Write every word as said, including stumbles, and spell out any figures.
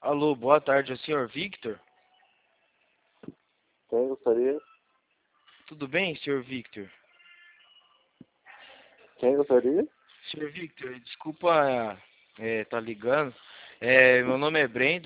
Alô, boa tarde, é o senhor Victor? Quem gostaria? Tudo bem, senhor Victor? Quem gostaria? senhor Victor, desculpa é, tá ligando. É, meu nome é Brendo.